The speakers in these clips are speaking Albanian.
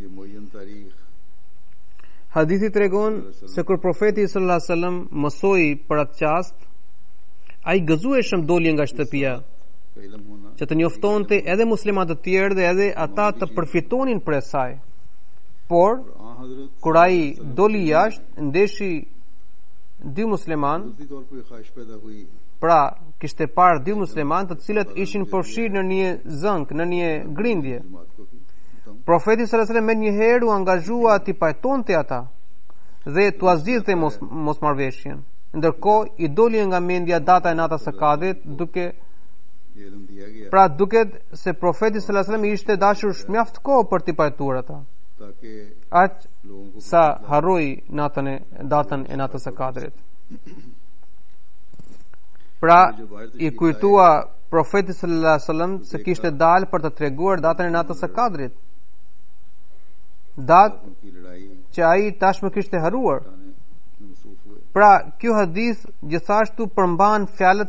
ये मुअय्यन तारीख Hadithi tregon se kur profeti sallallahu alaihi wasallam mësoi për atë çast, ai gëzueshëm doli nga shtëpia, का इल्म होना që të njoftonte edhe muslimanët të tjerë dhe edhe ata të përfitonin për saj. Por आ हजरत kur ai doli jashtë, ndeshi dy musliman, कुदरती तौर पर ख्वाहिश पैदा हुई pra kishte parë dy musliman të cilët ishin përfshirë në një zënk, në një grindje. जमात को कि Profeti sallallahu alaihi wasallam me njëherë u angazhua ti pajtonte ata dhe tu azgjidhte mosmarrveshjen. Ndërkohë i doli nga mendja data e natës së Kadrit, duke ये इल्म दिया गया pra duket se profeti sallallahu alaihi wasallam ishte dashur mjaft kohë për ti pajtuar ata. ताकि Aq लोगों को sa harroi datën e natës së Kadrit. Pra i kujtua profeti sallallahu alaihi wasallam se kishte dalë për të treguar datën e natës së Kadrit. Datë उनकी लड़ाई që ai tashmë kishte haruar. में मसरूफ हुए Pra, kjo hadith gjithashtu përmban fjalët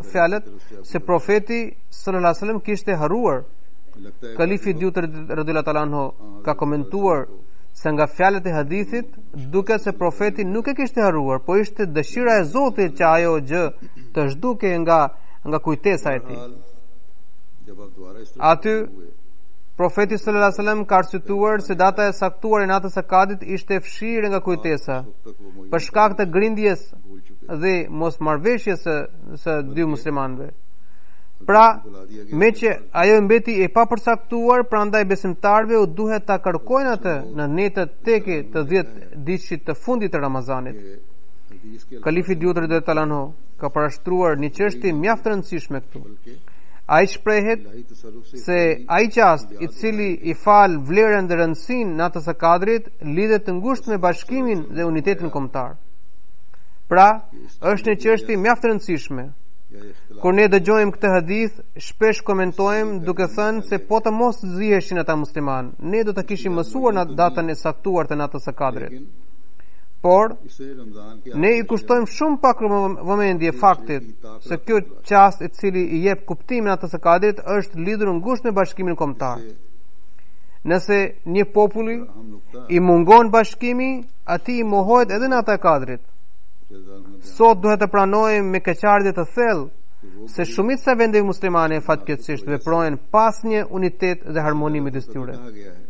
se profeti sallallahu alaihi wasallam kishte haruar. लगता है Kalifi Dyut radhiyallahu ta'ala anhu ka komentuar se nga fjalët e hadithit duket se profeti nuk e kishte haruar, po ishte dëshira e Zotit që ajo gjë të zhduke nga kujtesa e tij. हाल जब आप दोबारा इस Aty profeti sallallahu alaihi wasallam ka arsyetuar se data e saktuar e natës së Kadrit ishte fshirë nga kujtesa तक वो मुअय्यन për shkak të grindjes भूल चुके dhe mosmarrveshjes së dy muslimanëve. Pra, me që ajo mbeti e papërcaktuar, prandaj besimtarve u duhet ta kërkojnë atë në netët teke të 10 ditësh të fundit të Ramazanit. हदीस के Kalifi Dyut radhiyallahu ta'ala anhu ka parashtruar një çështje mjaft të rëndësishme këtu. बल्कि Ai shprehet इलाही तसर्रुफ से se ai qast i cili i fal vlerën dhe rëndësinë natës së Kadrit lidhet të ngushtë me bashkimin dhe unitetin kombëtar. Pra, është një çështje mjaft e rëndësishme. या इख्तिलाफ Kur ne dëgjojmë këtë hadith, shpesh komentojmë duke thënë se po të mos ziheshin ata musliman, ne do të kishim mësuar në datën e saktuar të natës së Kadrit. लेकिन Por इसे रमजान के ne i kushtojmë shumë pak vëmendje faktit se kjo çast i cili i jep kuptimin natës së Kadrit është lidhur ngushtë me bashkimin kombëtar. Nëse një populli अहम नुकता i mungon bashkimi, atij i mohohet edhe natë e Kadrit. जल्दान में Sot duhet të pranojmë me keqardhje të thellë se shumica e vendeve muslimane fatkeqësisht veprojnë pas një unitet dhe harmoni midis tyre. कहा गया है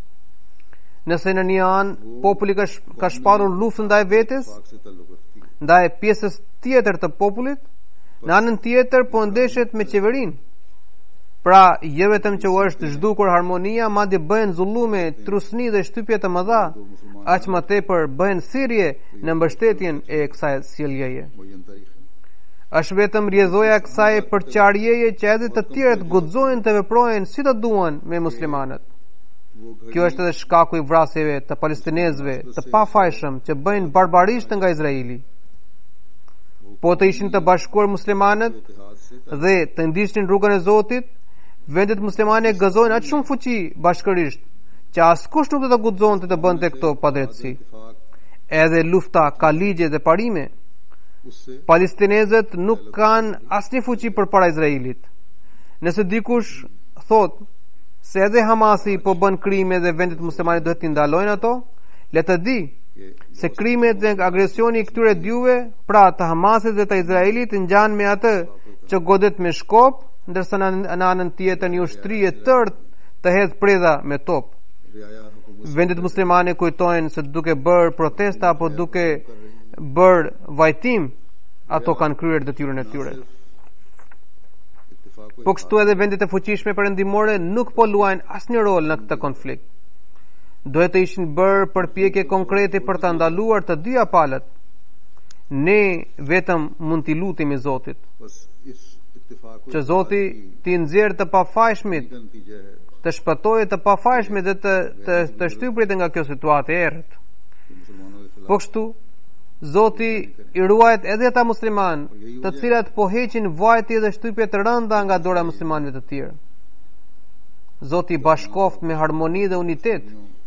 Nëse në një anë populli ka shpallur luftë ndaj vetes, पाक से ताल्लुक रखती है ndaj pjesës tjetër të popullit, në anën tjetër po ndeshet me qeverinë. Pra, jo vetëm që u është zhdukur harmonia, madje bëhen zullume, trusni dhe shtypje të mëdha, aq më tepër bëhen thirrje në mbështetjen e kësaj sjelljeje. मुअय्यन तारीख है Është vetëm rjedhoja e kësaj përqarjeje që edhe të tjerët guxojnë të veprojnë si të duan me muslimanët. वो Kjo është edhe shkaku i vrasjeve të palestinezëve të pafajshëm që bëjnë barbarisht nga Izraeli. Po të ishin të bashkuar muslimanët इतिहाद से dhe të ndiqnin rrugën e Zotit, vendet muslimane gëzojnë aq shumë fuqi bashkërisht që askush nuk do të guxonte të bënte këto padrejtësi. इत्तेफाक Edhe lufta ka ligje dhe parime. उससे Palestinezët nuk kanë asnjë fuqi përpara Izraelit. Nëse dikush thot se edhe Hamasi po bën krime dhe vendet muslimane duhet t'i ndalojnë ato, le të di कि se krimet dhe agresioni i këtyre dyve, pra të Hamasit dhe të Izraelit, ngjan me atë që godet me shkop, ndërsa në anën tjetër një ushtri e tërë të hedh predha me top. रियाया हुकूमत Vendet muslimane kujtojnë se duke bërë protesta apo duke bërë vajtim, ato kanë kryer detyrën e tyre. इत्तेफाक को Po kështu edhe vendet e fuqishme perëndimore nuk po luajnë asnjë rol në këtë konflikt. Duhet të ishin bërë përpjekje konkrete për të ndaluar të dyja palët. Ne vetëm mund t'i lutemi Zotit, बस इस इत्तेफाक को që Zoti t'i nxjerrë të pafajshmit, का नतीजा है të shpëtojë të pafajshmit dhe të shtyprit nga kjo situatë e errët. कि मुसलमानों के Po खिलाफ kështu, Zoti i ruajt edhe ata musliman, të cilat po heqin vajtje dhe shtypje të rënda nga dora e muslimanëve të tjerë. Zoti i bashkoft me harmoni dhe unitet.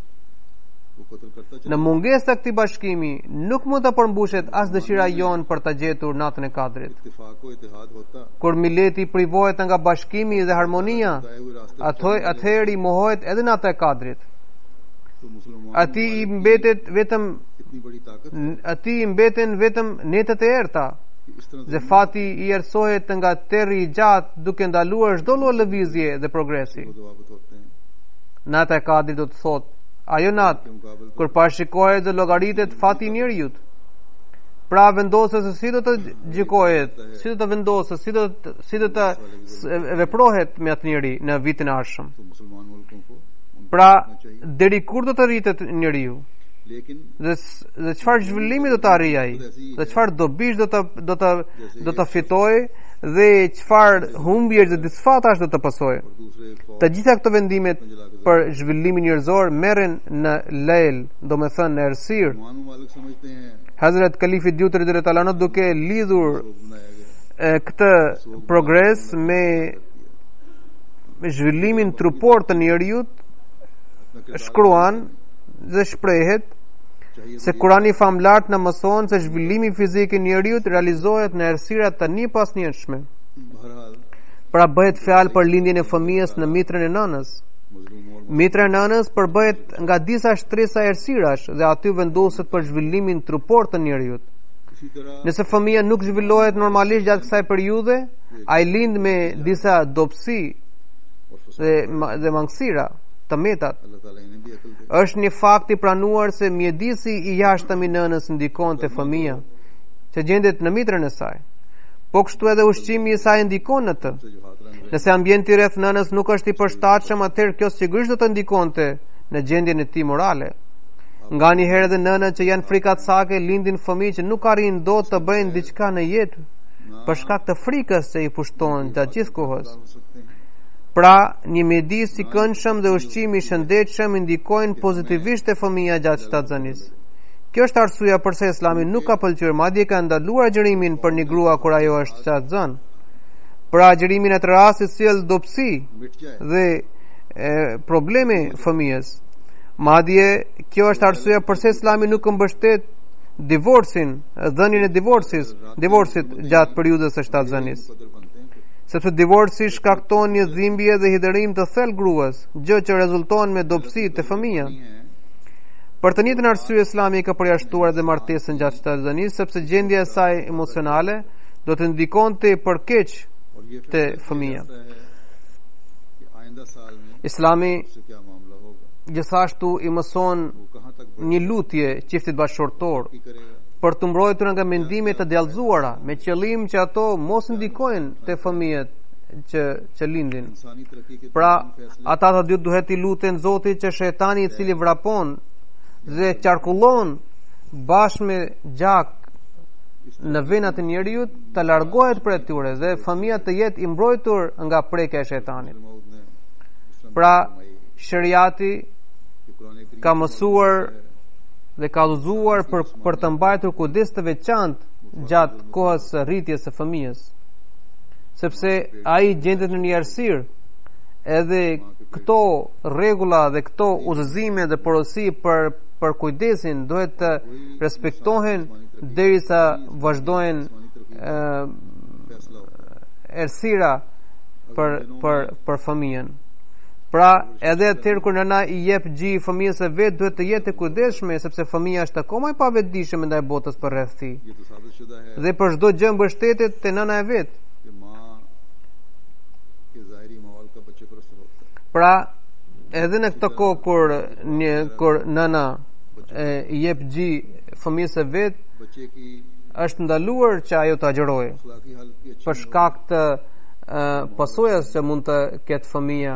वो कत्ल करता Në mungesë të këtij bashkimi, nuk mund të përmbushet as dëshira jonë për të gjetur natën e Kadrit. इत्तेफाक को इत्तेहाद होता Kur mileti privohet nga bashkimi dhe harmonia, तय हुए रास्ते atëherë i mohohet edhe nata e Kadrit. तो मुसलमान ati i mbetet vetëm इतनी बड़ी ताकत है ati i mbeten vetëm netët e errta. कि इस तरह Dhe fati i ersohet nga terri i gjatë duke ndaluar çdo lloj lëvizje dhe progresi. ज़वाबत होते हैं Nata e Kadrit do të thotë, ajo natë के मुकाबले kur parashikohet dhe llogaritet fati i njeriut. Pra vendosë se si do të gjykohet, si do të vendosë, si do të veprohet me atë njeri në vitin e ardhshëm. तो मुसलमान मुल्कों को उनको Pra करना चाहिए deri kur do të rritet njeriu? लेकिन Dhe çfarë zhvillimi do të arrijë ai? Dhe çfarë dobish do të fitojë dhe çfarë humbjesh dhe disfatash do të pasojë? और दूसरे Të gjitha këto vendimet për zhvillimin njerëzor merren në lejl, domethënë në errësirë. मुसलमान मुमालिक समझते हैं Hazrat Khalifi Dyut radhiyallahu ta'ala anhu duke lidhur लोग बनाया गया këtë progres me zhvillimin trupor të njeriut, अपना किरदार shkruan dhe shprehet चाहिए se Kurani famlart na mëson se zhvillimi fizik i njeriut realizohet në errësira të një pas njëshme. बहरहाल Pra bëhet fjalë për lindjen e fëmijës në mitrën e nënës. मजलूम और Mitra e nënës përbëhet nga disa shtresa errësirash dhe aty vendoset për zhvillimin trupor të njeriut. इसी तरह Nëse fëmia nuk zhvillohet normalisht gjatë kësaj periudhe, ai lind me disa dobësi और फसाद dhe mangësira të metat. अल्लाह ताला इन्हें भी अकल दे Është një fakt i pranuar se mjedisi i jashtëm i nënës ndikon te fëmia që gjendet në mitrën e saj. Po kështu edhe ushqimi i saj ndikon në të. से जो हाथ रंग Nëse ambienti rreth nënës nuk është i përshtatshëm, atëherë kjo sigurisht do të ndikonte në gjendjen e tij morale. Nga një herë edhe nënët që janë frikatësake lindin fëmijë që nuk arrin dot të bëjnë diçka në jetë për shkak të frikës që i pushton gjatë gjithë kohës. हो सकते हैं Pra, një mjedis i këndshëm dhe ushqimi i shëndetshëm indikojnë pozitivisht te fëmia gjatë shtatzanisë. Kjo është arsyeja pse Islami nuk ka pëlqyer, madje ka ndaluar agjërimin për një grua kur ajo është shtatzan. Pra agjërimi në atë rast sjell dobësi मिट जाए dhe probleme fëmijës. Madje kjo është arsyeja pse Islami nuk mbështet divorcin, dhënien e divorcit gjatë periudhës së shtatzanisë. कदर बनते हैं Sepse divorci shkakton një dhimbje dhe hidërim të thellë gruas, gjë që rezulton me dobësi te fëmia. नहीं है Për të njëjtën arsye Islami ka përjashtuar edhe martesën gjatë shtatzanisë, sepse gjendja e saj emocionale do të ndikonte për keq और ये te फैसला fëmia. किया जाता है कि आइंदा साल में Islami उससे क्या मामला होगा gjithashtu i mëson वो कहाँ तक një lutje qiftit bashkëshortor बढ़ती करेगा për të mbrojtur nga mendimet të dallëzuara, me qëllim që ato mos ndikojnë te fëmijët që lindin. इंसानी तरक्की के Pra, तमाम फैसले ata të dy duhet i luten Zotit që shejtani i cili vrapon dhe qarkullon bashkë me gjak në venat e njeriut të largohet prej tyre dhe fëmia të jetë i mbrojtur nga prekja e shejtanit. मौद ने इस्लाम Pra, फरमाई shariati कि कुरान करीम ka mësuar dhe ka udhëzuar për të mbajtur kujdes të veçantë gjatë kohës së rritjes së fëmijës, sepse ai gjendet në një errësirë. Edhe këto rregulla dhe këto udhëzime dhe porosi për kujdesin duhet të respektohen derisa vazhdojnë फैसला होता है errësira për fëmijën. Pra, edhe atëherë kur nëna i jep gjë fëmijës së vet, duhet të jetë e kujdesshme sepse fëmia është akoma i pavetëdijshëm ndaj botës për rreth tij. ये तो साबित शुदा है Dhe për çdo gjë mbështetet te nëna e vet. कि माँ के ज़ाहिरी माहौल का बच्चे पर असर होता है Pra, edhe në këtë kohë kur nëna i jep gjë fëmijës së vet, बच्चे की është ndaluar që ajo të agjërojë अखलाकी हालत भी अच्छी për shkak të pasojës që mund të ketë fëmia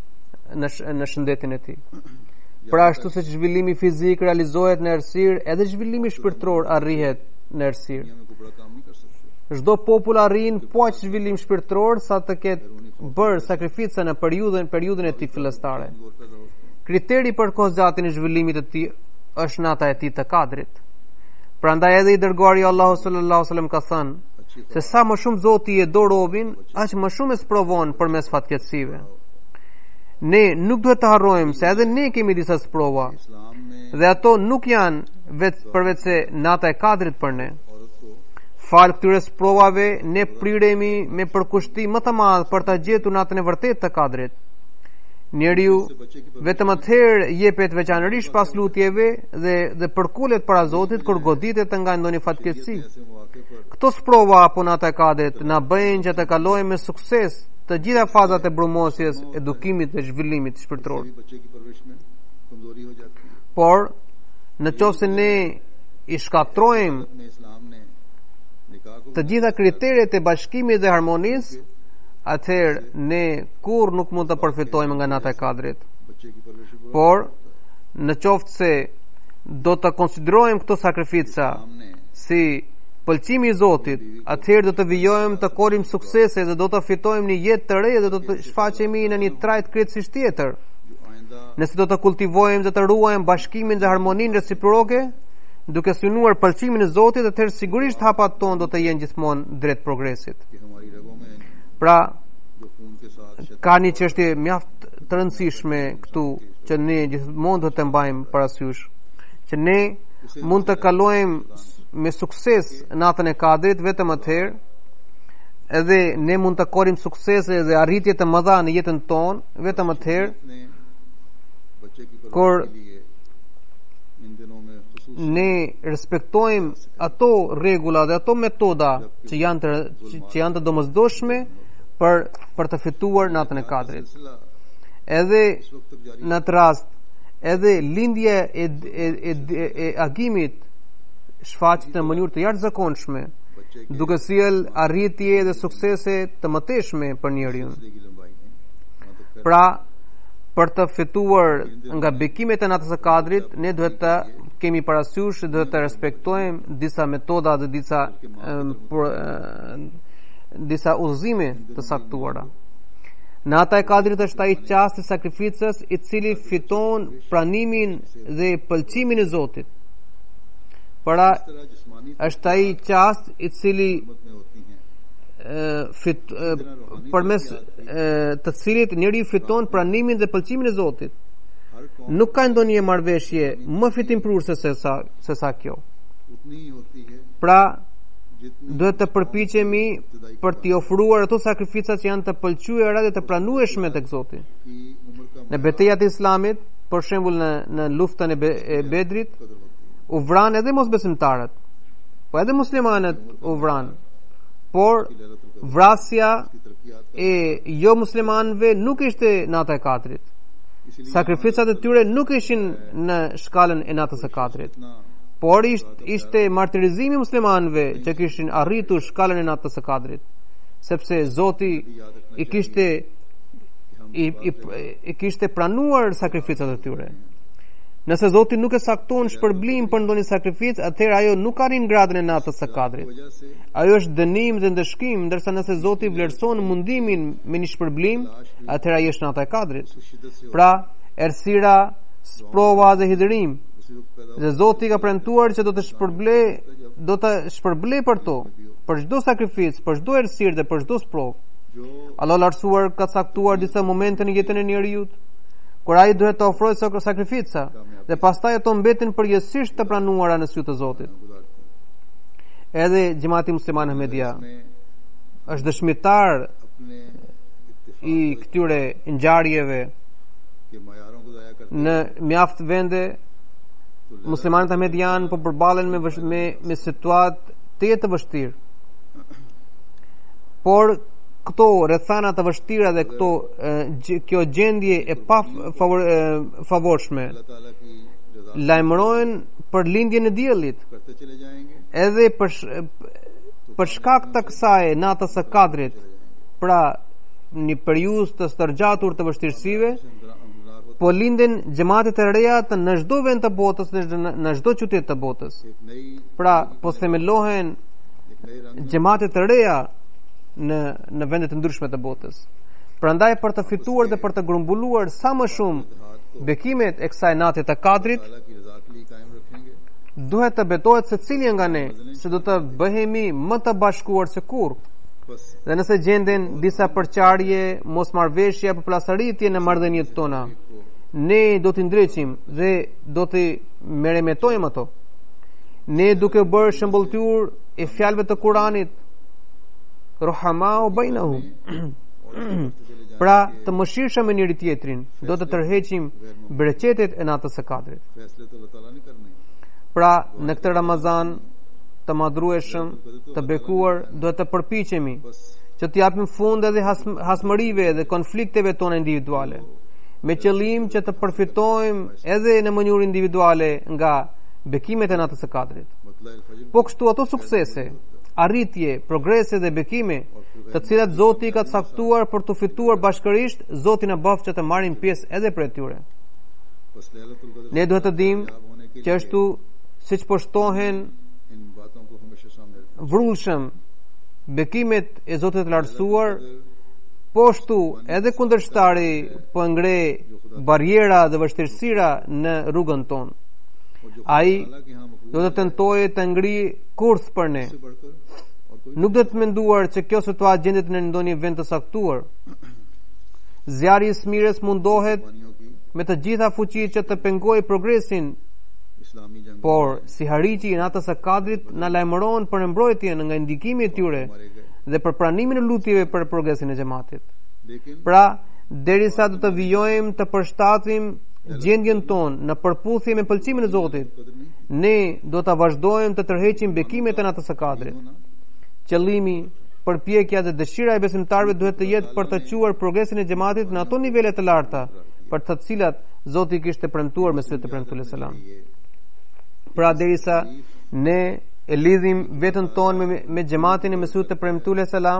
në shëndetin e tij. Pra ashtu se zhvillimi fizik realizohet në errësirë, edhe zhvillimi shpirtëror arrihet në errësirë. दुनिया में कोई बड़ा काम नहीं कर सकते Çdo popull arrin po aq zhvillim shpirtëror sa të ketë bërë sakrifica në periudhën e tij fillestare. और पैदा होते हैं Kriteri për kozgjatin e zhvillimit të tij është nata e tij të kadrit. Prandaj edhe i dërguari Allahu sallallahu alaihi wasallam ka thënë se sa më shumë Zoti e do robin, aq më shumë e sprovon përmes fatkeqësive. Ne nuk duhet të harrojmë se edhe ne kemi disa sprova इस्लाम में dhe ato nuk janë përveç se nata e kadrit për ne. औरत को Fal këtyre sprovave ne priremi me përkushtim më të madh për ta gjetur natën e vërtetë të kadrit. njeriu vetëm atëherë jepet veçanërisht pas lutjeve dhe përkullet para Zotit kur goditet nga ndonjë fatkeqësi. Këto sprova apo natakadet na bëjnë që të kalojmë me sukses të gjitha fazat e brumosjes, edukimit dhe zhvillimit shpirtëror. Por në qoftë se ne i shkatrojmë të gjitha kriteret e bashkimit dhe harmonisë, atëherë ne kur nuk mund të përfitojmë nga nata e kadrit. Por në qoftë se do të konsiderojmë këto sakrifica si pëlqimi i Zotit, atëherë do të vijojmë të korim suksese dhe do të fitojmë një jetë të re dhe do të shfaqemi në një trajt krejtësisht tjetër. Nëse do të kultivojmë dhe të ruajmë bashkimin dhe harmoninë reciproke, duke synuar pëlqimin e Zotit, atëherë sigurisht hapat tonë do të jenë gjithmonë drejt progresit. Pra, ka një çështje mjaft të rëndësishme këtu që ne gjithmonë do të mbajmë parasysh, që ne mund të kalojmë me sukses natën e kadrit vetëm atëherë, edhe ne mund të korim suksese dhe arritje të mëdha në jetën tonë vetëm atëherë kur ne respektojmë ato rregulla dhe ato metoda që janë të domosdoshme për të fituar natën e kadrit. Edhe në atë rast, edhe lindja e agimit shfaqet në mënyrë të jashtëzakonshme, duke sjellë arritje dhe suksese të mëtejshme për njeriu. Pra, për të fituar nga bekimet e natës së kadrit, ne duhet të kemi parasysh, duhet të respektojmë disa metoda dhe disa udhëzime të saktuara. Nata e kadrit është ai çast i sakrificës i cili fiton pranimin dhe pëlqimin e Zotit. Pra, është ai çast i cili përmes të cilit njeriu fiton pranimin dhe pëlqimin e Zotit. Nuk ka ndonjë marrëveshje më fitimprurse se sa kjo. Pra, duhet të përpiqemi për t'i ofruar ato sakrifica që janë të pëlqyera dhe të pranueshme tek Zoti. Në betejat e Islamit, për shembull në luftën e Bedrit, u vran edhe mosbesimtarët, po edhe muslimanët u vran. Por vrasja e jo muslimanëve nuk ishte nata e katrit. Sakrificat e tyre nuk ishin në shkallën e natës së katrit, por ishte martirizimi muslimanëve që kishin arritur shkallën e natës së katrit, sepse Zoti i kishte pranuar sakrificat e tyre. Nëse Zoti nuk e sakton shpërblim për ndonjë sakrificë, atëherë ajo nuk arrin gradën e natës së katrit. Ajo është dënim dhe ndëshkim, ndërsa nëse Zoti vlerëson mundimin me një shpërblim, atëherë ajo është nata e katrit. Pra, errësira, sprova dhe hidhërim. Dhe Zoti ka premtuar që do të shpërblej për to, për çdo sakrificë, për çdo errësirë dhe për çdo sprovë. Allah lartësuar ka caktuar disa momente në jetën e njeriu kur ai duhet të ofrojë sakrifica dhe pastaj ato mbeten përjetësisht të pranuara në sy të Zotit. Edhe Xhamati Musliman Ahmedia është dëshmitar i këtyre ngjarjeve. Në mjaft vende muslimanët ahmedian po përballen me situatë të vështirë. Por këto rrethana të vështira dhe kjo gjendje e pa favorshme lajmërojnë për lindjen e diellit. Edhe për shkak të kësaj natës së kadrit, pra një periudhë të stërgjatur të vështirësive, po linden xhamatet e reja në çdo vend të botës, në çdo qytet të botës. Pra, po themelohen xhamatet e reja në vende të ndryshme të botës. Prandaj për të fituar dhe për të grumbulluar sa më shumë bekimet e kësaj nate të kadrit, duhet të betohet se cili nga ne se do të bëhemi më të bashkuar se kurrë. Dhe nëse gjenden disa përqarje, mosmarrveshje apo pllasaritje në marrëdhëniet tona, ne do t'i ndreqim dhe do t'i meremetojmë ato. Ne duke bërë shembulltyr e fjalëve të Kuranit, Ruhamau bainahum, Pra të mëshirshëm me njëri tjetrin, do të tërheqim bereqetet e natës së Kadrit. Pra në këtë Ramazan të madhrueshëm, të bekuar, duhet të përpiqemi që të japim fund edhe hasmërive dhe konflikteve tona individuale, me qëllim që të përfitojmë edhe në mënyrë individuale nga bekimet e natës së Kadrit. Po kështu ato suksese, arritje, progrese dhe bekime, të cilat Zoti ka caktuar për të fituar bashkërisht, Zoti na bëf që të marrim pjesë edhe për tyre. Ne duhet të dimë që ashtu siç po shtohen vrullshëm bekimet e Zotit të lartësuar, po ashtu edhe kundërshtari po ngre barriera dhe vështirësira në rrugën tonë. Ai do të tentojë të ngrijë kurth për ne. Nuk do të menduar që kjo situatë gjendet në ndonjë vend të saktuar. Zjarri i smirës mundohet me të gjitha fuqitë që të pengojë progresin, por si harriqi i natës së Kadrit na lajmëron për mbrojtjen nga ndikimi i tyre dhe për pranimin e lutjeve për progresin e xhamatit. Pra, derisa do të vijojmë të përshtatim gjendjen tonë në përputhje me pëlqimin e Zotit, ne do të vazhdojmë të tërheqim bekimet e natës së Kadrit. Qëllimi, përpjekja dhe dëshira e besimtarëve duhet të jetë për të quar progresin e xhamatit në ato nivele të larta, për të cilat Zoti kishte premtuar me sytë të premtuar selam. Pra derisa ne e lidhim veten tonë me xhamatin e Mesut të premtuar selam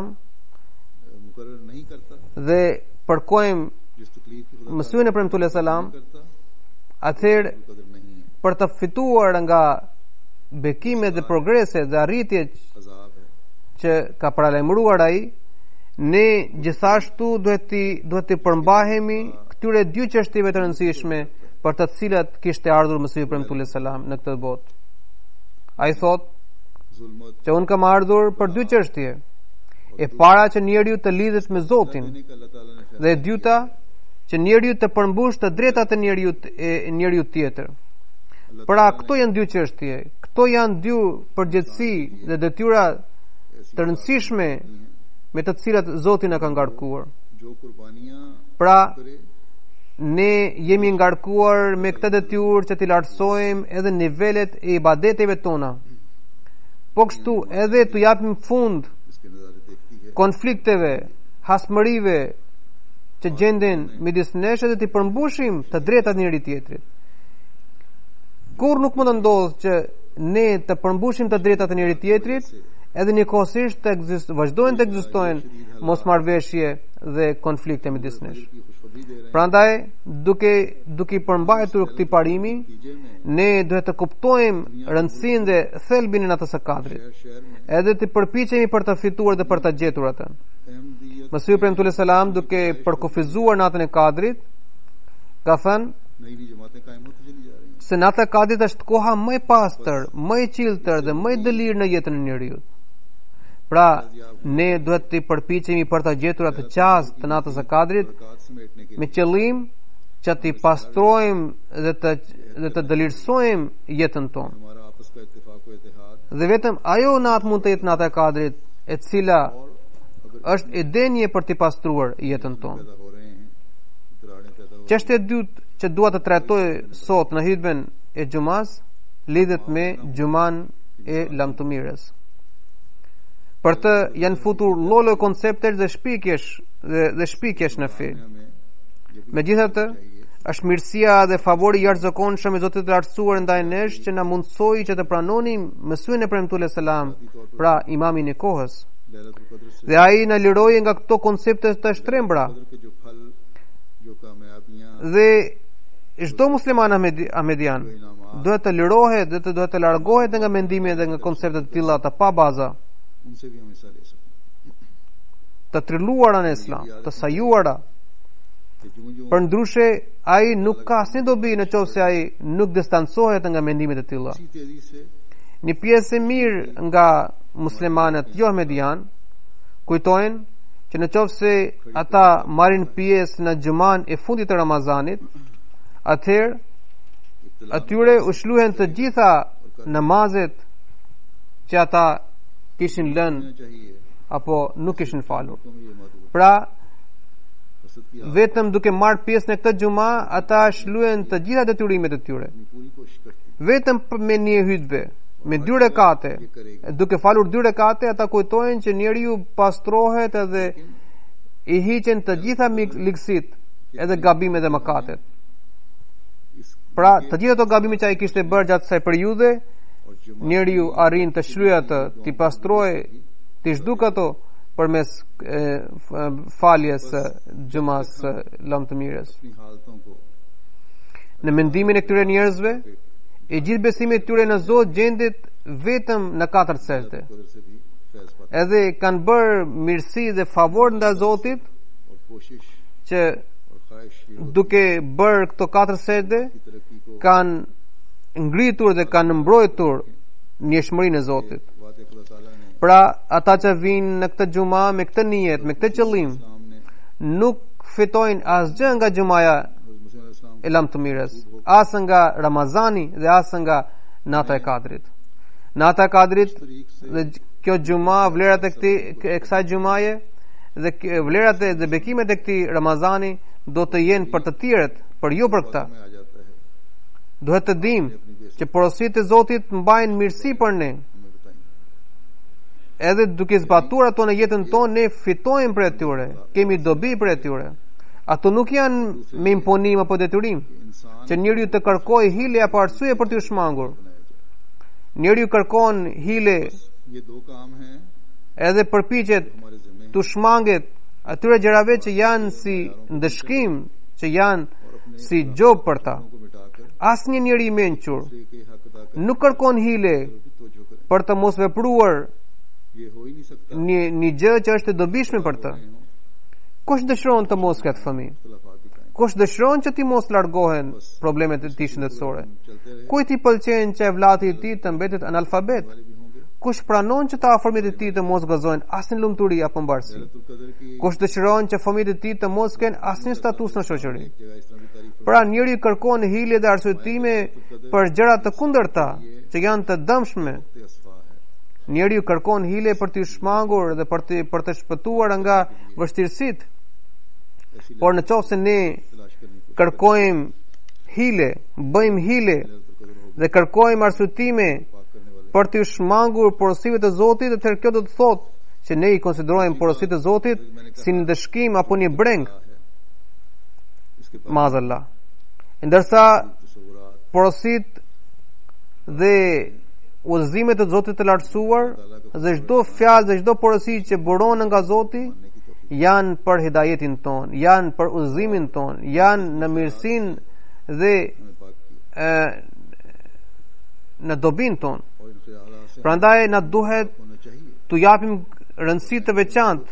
dhe përkojmë Mesut e premtuar selam, atëherë për të fituar nga bekimet dhe progreset dhe arritjet që ka paralajmëruar ai, ne gjithashtu duhet të përmbahemi këtyre dy çështjeve të rëndësishme për të cilat kishte ardhur Mesih premtuar selam në këtë botë. Ai thotë që unë kam ardhur për dy çështje. E para që njeriu të lidhet me Zotin, dhe e dyta që njeriu të përmbush të drejtat e njeriu tjetër. Pra këto janë dy çështje, këto janë dy përgjegjësi dhe detyra të rëndësishme me të cilat Zoti na ka ngarkuar. Pra ne jemi ngarkuar me këtë detyrë që t'i lartësojmë edhe nivelet e ibadeteve tona. Po kështu edhe t'u japim fund konflikteve, hasmërive që gjenden midis nesh dhe t'i përmbushim të drejtat njëri tjetrit. Kur nuk mund të ndodhë që ne të përmbushim të drejtat e njëri tjetrit, edhe njëkohësisht vazhdojnë të ekzistojnë mosmarrveshje dhe konflikte midis nesh. Prandaj, duke përmbajtur këtij parimi, ne duhet të kuptojmë rëndësinë dhe thelbin e natës së Kadrit, edhe të përpiqemi për të fituar dhe për të gjetur atë. Mesih premtuar selam, duke përkufizuar natën e Kadrit, ka thënë se nata e Kadrit është koha më e pastër, më e qiltër dhe më e dëlirë në jetën e njeriu. Pra, ne duhet të përpiqemi për të gjetur atë qasë të natës së Kadrit me qëllim që të pastrojmë dhe të dëlirësojmë jetën tonë. Dhe vetëm ajo natë mund të jetë nata e Kadrit, e cila është e denje për të pastruar jetën tonë. Çështja e dytë që dua të trajtoj sot në hutben e xumas lidhet me xuman e lamtumirës. Për të janë futur lloj konceptesh dhe shpikjesh në fe. Megjithatë, është mirësia dhe favori jashtëzakonshëm i Zotit të lartësuar ndaj nesh që na mundsoi që të pranonim Mesuin e premtuar selam, pra imamin e kohës. Dhe ai na liroi nga këto koncepte të shtrembra. Dhe çdo musliman ahmedian duhet të lirohet dhe duhet të largohet nga mendimet dhe nga konceptet të tilla të pa baza, të trilluara në islam, të sajuara. Për ndryshe, ai nuk ka asnjë dobi në qoftë se ai nuk distancohet nga mendimet e tilla. Një pjesë e mirë nga muslimanët jo ahmedian kujtojnë që në qoftë se ata marrin pjesë në xuman e fundit të Ramazanit, atëherë atyre u shluhen të gjitha namazet që ata kishin lënë apo nuk kishin falur. Pra vetëm duke marrë pjesë në këtë xhuma, ata shluhen të gjitha detyrimet e tyre. Vetëm me një hutbë, me 2 rekate, duke falur 2 rekate, ata kujtojnë që njeriu pastrohet edhe i hiqen të gjitha ligësit, edhe gabimet e mëkatet. Pra, të gjitha ato gabime që ai kishte bërë gjatë kësaj periudhe, njeriu arrin të shlyejë atë, të pastrojë, të zhduk ato përmes faljes së xumas së lamtëmirës. Në mendimin e këtyre njerëzve, e gjithë besimi i tyre në Zot gjendet vetëm në 4 sejdë. Edhe kanë bërë mirësi dhe favor ndaj Zotit që duke bërë këto 4 sejdë kanë ngritur dhe kanë mbrojtur njëshmërinë e Zotit. Pra, ata që vinë në këtë xhuma me këtë nijet, me këtë qëllim, nuk fitojnë asgjë nga xhumaja e lamtëmirës, as nga Ramazani dhe as nga nata e Kadrit. Nata e Kadrit dhe kjo xhuma, vlerat e kësaj xumaje dhe vlerat dhe bekimet e këtij Ramazani do të jenë për të tjerët, për ju për këta. Duhet të dimë që porositë e Zotit mbajnë mirësi për ne. Edhe duke zbatuar ato në jetën tonë, ne fitojmë për atyre, kemi dobi për atyre. Ato nuk janë me imponim apo detyrim, që njeriu të kërkojë hile apo arsye për të shmangur. Njeriu kërkon hile edhe përpiqet të shmanget atyre gjërave që janë si ndëshkim, që janë si gjop për ta. Asnjë njeri i mençur nuk kërkon hile për të mos vepruar një gjë që është e dobishme për të. Kush dëshiron të mos ketë fëmijë? Kush dëshiron që ti mos largohen problemet e tij shëndetësore? Kujt i pëlqen që vllati i tij të mbetet analfabet? Kush pranon që të afërmit e tij të mos gëzojnë asnjë lumturi apo mbarsi? Kush dëshiron që fëmijët e tij të mos kenë asnjë status në shoqëri? Pra, njeriu kërkon hile dhe arsyetime për gjëra të kundërta që janë të dëmshme. Njeriu kërkon hile për të shmangur dhe për të shpëtuar nga vështirësitë. Por në qoftë se ne kërkojmë hile, bëjmë hile dhe kërkojmë arsyetime për të shmangur porositë të Zotit, atëherë kjo do të thotë që ne i konsiderojmë porositë të Zotit si një dëshkim apo një breng. Maazallah. Ndërsa porositë dhe udhëzimet e Zotit të lartësuar dhe çdo fjalë dhe çdo porosi që buron nga Zoti janë për hidajetin ton, janë për udhëzimin ton, janë në mirësinë dhe në dobin ton. Prandaj na duhet t'u japim rëndësi të veçantë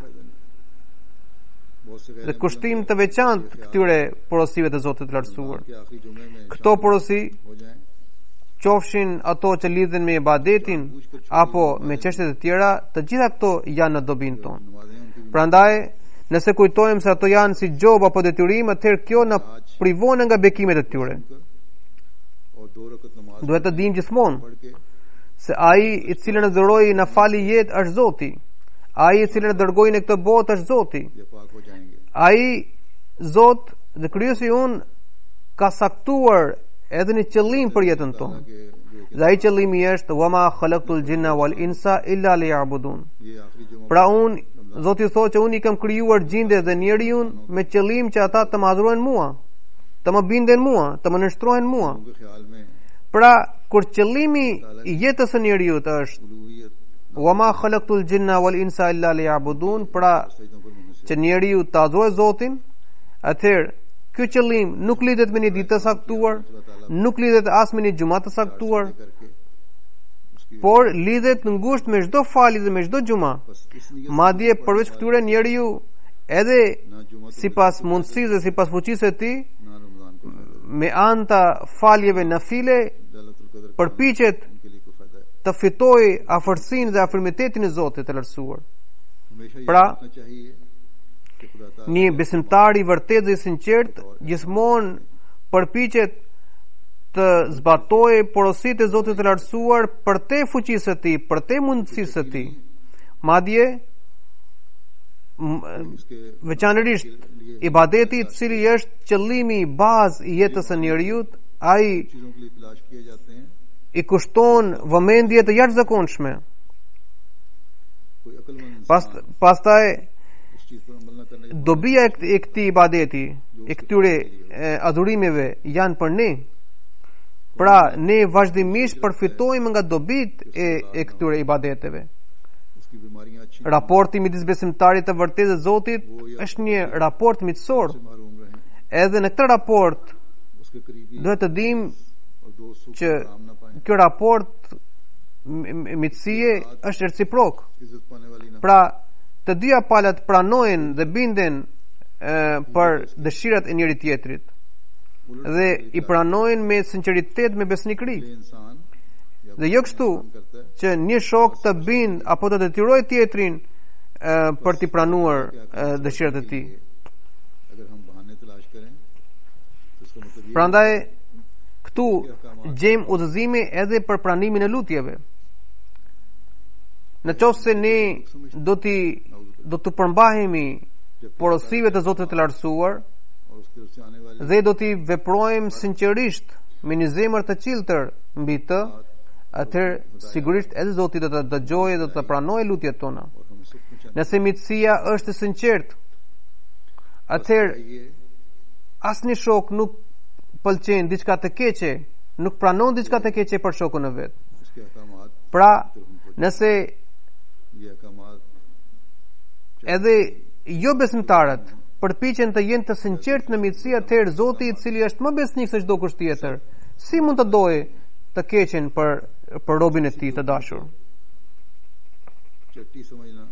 dhe kushtim të veçantë këtyre porosive të Zotit të lartësuar. Këto porosi, qofshin ato që lidhen me ibadetin apo me çështjet e tjera, të gjitha këto janë në dobin ton. Prandaj, nëse kujtojmë se ato janë si gjob apo detyrim, atëherë kjo na privon nga bekimet e tyre. Duhet të dimë gjithmonë se ai i cili na dhuroi na fali jetë është Zoti. Ai i cili na dërgoi në këtë botë është Zoti. Ai Zot dhe krijuesi unë ka saktuar edhe një qëllim për jetën tonë. Dhe ai qëllimi është wama khalaqtul jinna wal insa illa liya'budun. Pra unë, Zoti thotë që unë i kam krijuar gjindet dhe njeriu me qëllim që ata të më adhurojnë mua, të më binden mua, të më nështrohen mua. Pra, kur qëllimi i jetës së njeriu është wama khalaqtul jinna wal insa illa liya'budun, pra që njeriu të adhurojë Zotin, atëherë ky qëllim nuk lidhet me një ditë të saktuar, nuk lidhet as me një xhumë të saktuar, por lidhet në ngushtë me çdo falje dhe me çdo xhumë. Madje përveç këtyre njeriu edhe sipas mundësisë dhe sipas fuqisë së tij me anë të faljeve nafile përpiqet të fitojë afërsinë dhe afërmitetin e Zotit të lartësuar. Pra, një besimtar i vërtetë dhe i sinqert gjithmonë përpiqet të zbatojë porositë e Zotit të lartësuar për te fuqisë së tij, për te mundësisë së tij. Madje veçanërisht ibadeti I cili është qëllimi I bazë I jetës së njeriut, ai चीजों के लिए तलाश किए जाते हैं I kushton vëmendje të jashtëzakonshme. कोई अक्लमंद Pastaj उस चीज पर अमल न करने के dobia e këtij ibadeti, e këtyre adhurimeve janë për ne. Pra ne vazhdimisht përfitojmë nga dobit e këtyre ibadeteve. उसकी बीमारियां अच्छी Raporti midis besimtarit të vërtetë dhe Zotit është një raport miqësor. से महरूम रहें Edhe në këtë raport उसके करीबी duhet të dimë और दोस्त सुख që आराम न पाएं ky raport miqësie është reciprok. इज्जत पाने वाली ना Pra të dyja palët pranojnë dhe binden për dëshirat e njëri tjetrit dhe I pranojnë me sinqeritet, me besnikëri. ले इंसान या Dhe jo kështu करता है që një shok të bind apo të detyrojë tjetrin për t'i pranuar dëshirat e tij. अगर हम बहाने तलाश करें तो इसका मतलब ये Prandaj këtu gjejmë udhëzime edhe për pranimin e lutjeve. Në qoftë se ne do të përmbahemi porosive të Zotit të lartësuar और उसके उससे आने वाले dhe do t'i veprojmë sinqerisht me një zemër të qiltër mbi të, atëherë sigurisht edhe Zoti do të dëgjojë dhe do të pranojë lutjet tona. और हमें सुख पहुंचाने Nëse miqësia është e sinqertë, atëherë चाहिए asnjë shok nuk pëlqen diçka të keqe, nuk pranon diçka të keqe për shokun e vet. उसके अहकामात Pra, nëse ये अहकामात edhe jo besimtarët përpiqen të jenë të sinqertë në miqësi, atëherë Zoti I cili është më besnik se çdo kusht tjetër, si mund të dojë të keqen për robën e tij të dashur? चट्टी समझना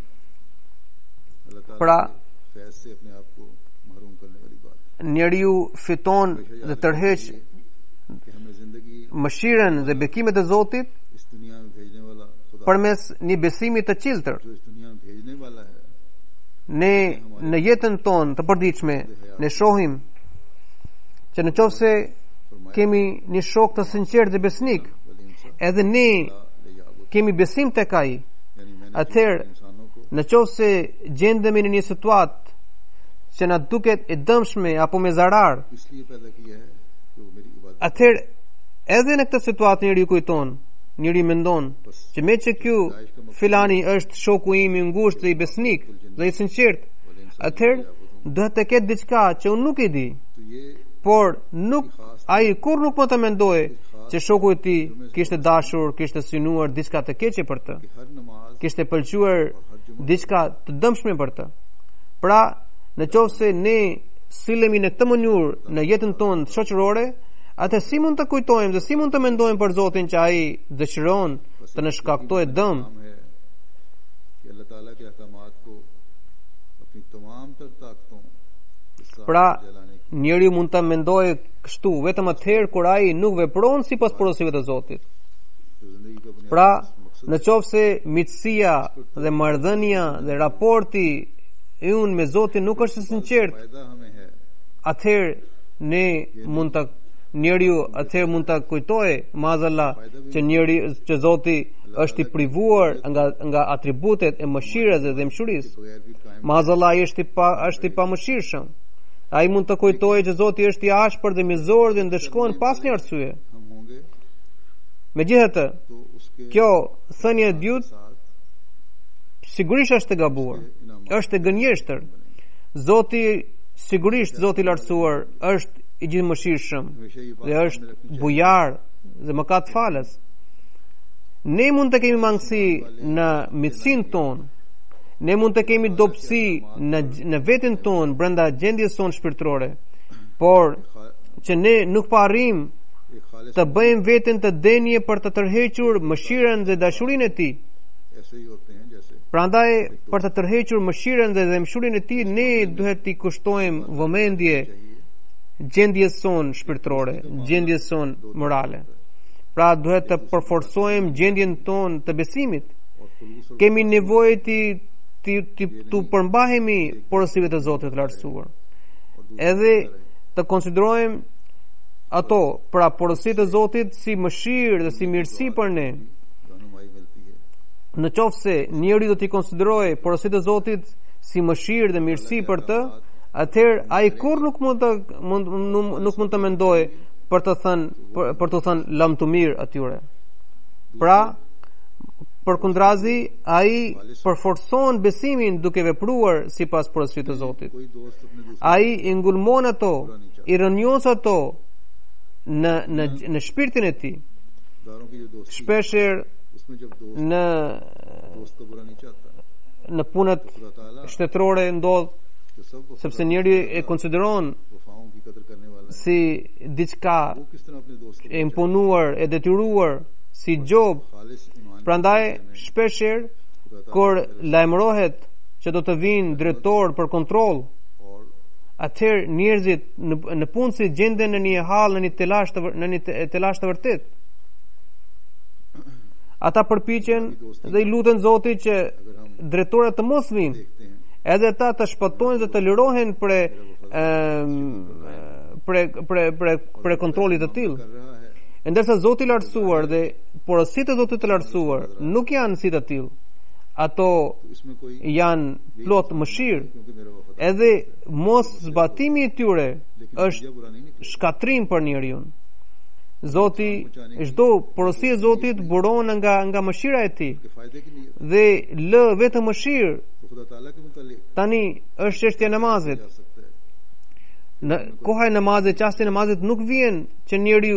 अल्लाह ताला Pra, के फैज से अपने आप को महरूम करने वाली बात njeriu fiton dhe tërheq है कि हमें जिंदगी mëshirën dhe bekimet e Zotit इस दुनिया में भेजने वाला खुदा përmes një besimi të qiltër. जो इस दुनिया में भेजने वाला है Ne në jetën tonë të përditshme ne shohim që në qoftë se kemi një shok të sinqert dhe besnik, वली इंसान edhe ne ले याबुद kemi besim tek ai, यानी मैंने atëherë इंसानों को në qoftë se gjendemi në një situatë që na duket e dëmshme apo me zarar, इसलिए पैदा किया है कि वो मेरी इबादत atëherë edhe në këtë situatë njeriu kujton, njeriu mendon që me që ky filani është shoku im I ngushtë dhe I besnik dhe I sinqert, atëherë duhet të ketë diçka që unë nuk e di, तो ये por nuk ai kur nuk më të mendoj që shoku I tij kishte dashur, kishte synuar diçka të keqe për të, कि हर नमाज kishte pëlqyer diçka të dëmshme për të. Pra, në qoftë se ne sillemi në këtë mënyrë në jetën tonë shoqërore, atë si mund të kujtojmë dhe si mund të mendojmë për Zotin që ai dëshiron të na shkaktojë dëm? काम है कि अल्लाह ताला के अहकामात को अपनी तमाम तर ताकतों के साथ Pra, जलाने की njeriu mund të mendojë kështu vetëm atëherë kur ai nuk vepron sipas porosive të Zotit. जो जिंदगी का बुनियादी Pra, मकसद në qoftë se miqësia dhe marrëdhënia dhe raporti ynë me Zotin nuk është I sinqert, फायदा हमें है atëherë ne mund të njeriu atëherë mund ta kujtojë maazallah që Zoti është I privuar nga atributet e mëshirës dhe mshurisë. बगैर भी कायम Maazallah është I pamëshirshëm. Ai mund të kujtojë që Zoti është I ashpër dhe mizor dhe ndeshkon pas një arsye. हम होंगे Megjithatë, तो उसके kjo thënie e dytë साथ sigurisht është e gabuar, është e gënjeshtër. Zoti sigurisht Zoti I lartësuar është I gjithëmëshirshëm हमेशा ये बात dhe është bujar dhe mëkatfalës. Ne mund të kemi mangësi në miqësinë tonë, ne mund të kemi dobësi në veten tonë brenda gjendjes sonë shpirtërore, por që ne nuk pa arrim एक खालिस të bëjmë veten të denje për të tërhequr mëshirën dhe dashurinë e tij. ऐसे ही होते हैं जैसे Prandaj për të tërhequr mëshirën dhe dëmshurinë e tij ne duhet t'i kushtojmë vëmendje gjendjes sonë shpirtërore, gjendjes sonë morale. Pra duhet të përforcojmë gjendjen tonë të besimit. और खुलूस और Kemi nevojë të përmbahemi porosive të Zotit të lartësuar. Edhe të konsiderojmë ato pra porositë të Zotit si mëshirë dhe si mirësi për ne. रहनुमाई मिलती है Në qoftë se njeriu do t'i konsiderojë porositë të Zotit si mëshirë dhe mirësi për të, atëherë ai kur nuk mund të mendojë për të thënë lam të mirë atyre. Pra, përkundrazi ai përforcon besimin duke vepruar sipas porositë të Zotit. Ai i ngulmon ato, i rënjos ato në shpirtin e tij. Shpeshherë në punët shtetërore ndodh, sepse njeriu e konsideron si diçka e imponuar, e detyruar, si job. Prandaj shpeshherë kur lajmërohet që do të vinë drejtor për kontroll, atëherë njerëzit në punë si gjenden në një hall, në një telash të vërtet. Ata përpiqen dhe i luten Zotit që drejtorët të mos vinë, edhe ata të shpëtojnë dhe të lirohen për kontrollit të tillë. Ndërsa Zoti i lartësuar dhe porositë e Zotit të lartësuar nuk janë si të tillë. Ato janë plot mëshirë, edhe mos zbatimi i tyre është shkatrim për njeriu. Zoti, çdo porosi e Zotit buron nga mëshira e tij dhe lë vetëm mëshirë. Tani është çështja e namazit. Në koha e namazit, çasti i namazit nuk vjen që njeriu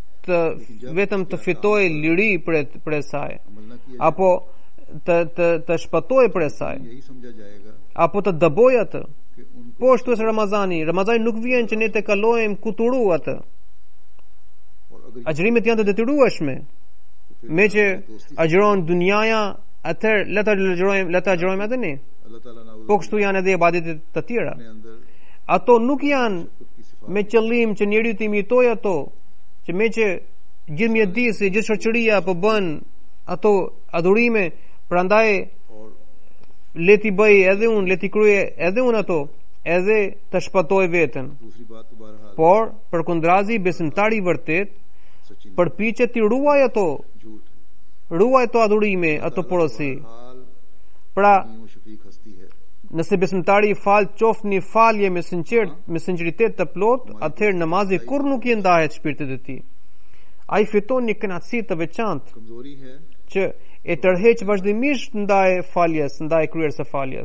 vetëm të fitojë liri për saj, apo të shpëtojë për saj, apo të dëbojë atë. Po ashtu është Ramazani nuk vjen që ne të kalojmë kuturu atë. Agjërimet janë të detyrueshme. Me që agjëron dunjaja, atëherë le ta agjërojmë edhe ne. Po kështu janë edhe ibadetet të tjera. Ato nuk janë me qëllim që njeriu të imitojë ato, që me që gjithë mjedisi, gjithë shoqëria po bën ato adhurime, prandaj le ti bëj edhe unë, le ti krye edhe unë ato, edhe të shpëtoj veten. Por përkundrazi besimtari i vërtet përpiqet të ruaj ato adhurime, ato porosi. Pra, nëse besimtari i fal qoftë një falje me sinqeritet të plot, atëherë namazi kur nuk i ndahet shpirtit të tij. Ai fiton një kënaqësi të veçantë që e tërheq vazhdimisht ndaj faljes, ndaj kryerjes së faljes.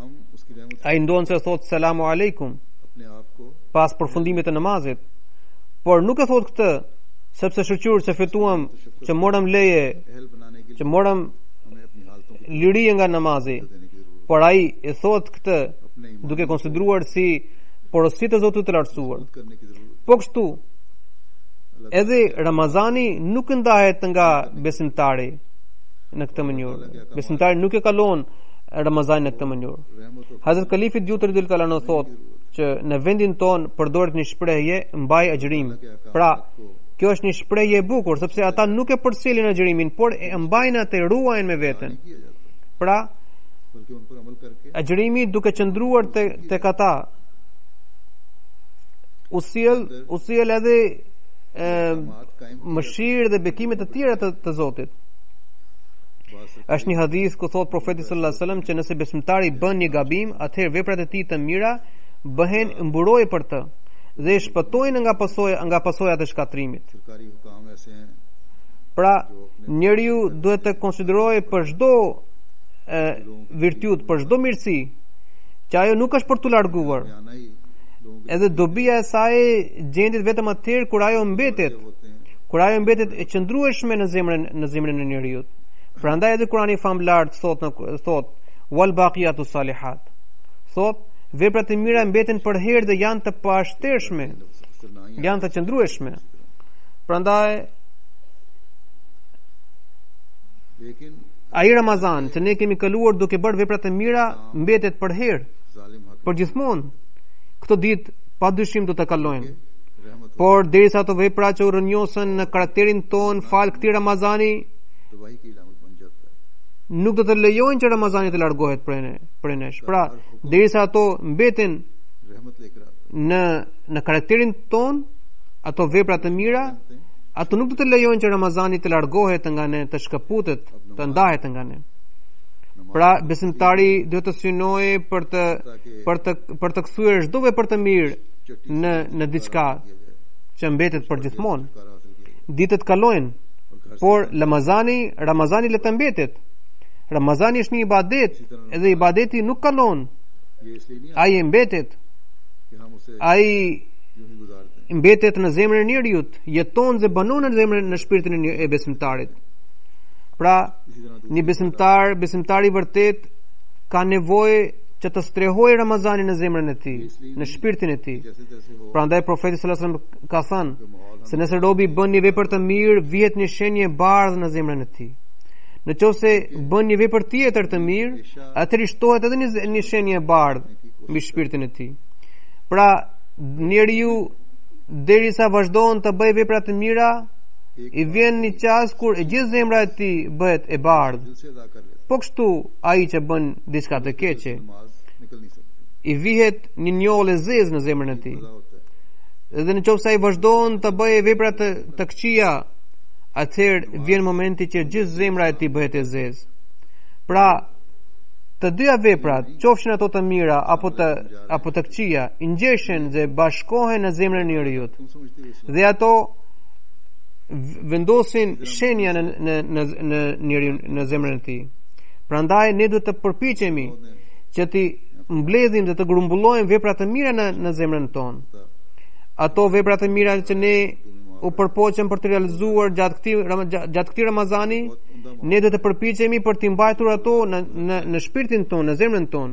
Ai ndon se thot selamu aleikum pas përfundimit të namazit, por nuk e thot këtë sepse shoqur që fituam, që morëm leje, që morëm liri nga namazi. Por ai e thot këtë duke konsideruar si porositë e Zotit të lartësuar. Po kështu, edhe Ramazani nuk ndahet nga besimtari në këtë mënyrë. Besimtari nuk e kalon Ramazanin në këtë mënyrë. Hazrat Kalifi Djutri radhiyallahu ta'ala anhu thot që në vendin ton përdoret një shprehje mbaj agjërim. Pra, kjo është një shprehje e bukur, sepse ata nuk e përcjellin agjërimin, por e mbajnë atë, ruajnë me veten. Pra, agjërimi duke qëndruar tek ata u sjell edhe mëshirë dhe bekime të tjera të Zotit. Është një hadith ku thot profeti sallallahu alajhi wasallam që nëse besimtari bën një gabim, atëherë veprat e tij të mira bëhen mburojë për të dhe shpëtojnë nga pasojat e shkatrimit. Pra, njeriu duhet të konsiderojë për çdo virtut, për çdo mirësi, që ajo nuk është për të larguar. Edhe dobia e saj gjendet vetëm atëherë kur ajo mbetet e qëndrueshme në zemrën e njeriu. Prandaj edhe Kurani famlar thot wal baqiyatu salihat. Thot veprat e mira mbeten për herë dhe janë të pashtershme, janë të qëndrueshme. Prandaj ai Ramazan që ne kemi kaluar duke bërë veprat e mira mbetet për herë, për gjithmonë. Këto ditë padyshim do të kalojnë. Por derisa ato vepra që u rënjosën në karakterin ton fal këtij Ramazani nuk do të lejojnë që Ramazani të largohet prej nesh. Pra, derisa ato mbeten në karakterin ton, ato vepra të mira, ato nuk do të lejojnë që Ramazani të largohet nga ne, të shkëputet, të ndahet nga ne. Pra besimtari duhet të synojë për të kthyer çdo vepër të mirë në diçka që mbetet për gjithmonë. Ditët kalojnë, por Ramazani le të mbetet. Ramazani është një ibadet, edhe ibadeti nuk kalon. Ai mbetet. Ai mbetet në zemrën e njeriu, jeton dhe banon në zemrën, në shpirtin e besimtarit. Pra, një besimtari vërtet ka nevojë që të strehojë Ramazanin në zemrën e tij, në shpirtin e tij. Prandaj profeti sallallahu alajhi wasallam ka thënë se nëse robi bën një vepër të mirë, vihet një shenjë e bardhë në zemrën e tij. Nëse bën një vepër tjetër të mirë, atëherë shtohet edhe një shenjë e bardhë mbi shpirtin e tij. Pra, njeriu derisa vazhdon të bëjë vepra të mira, i vjen një çast kur e gjithë zemra e tij bëhet e bardhë. Po kështu ai që bën diçka të keqe, i vihet një njollë e zezë në zemrën e tij. Edhe nëse ai vazhdon të bëjë vepra të këqija, atëherë vjen momenti që gjithë zemra e tij bëhet e zezë. Pra, të dyja veprat, qofshin ato të mira apo të këqija, ngjeshen dhe bashkohen në zemrën e njeriu. Dhe ato vendosin shenja në zemrën e tij. Prandaj ne duhet të përpiqemi që të mbledhim dhe të grumbullojmë vepra të mira në zemrën tonë. Ato vepra të mira që ne u përpoqem për të realizuar gjatë këtij Ramazani, ne do të përpiqemi për të mbajtur ato në shpirtin tonë, në zemrën tonë.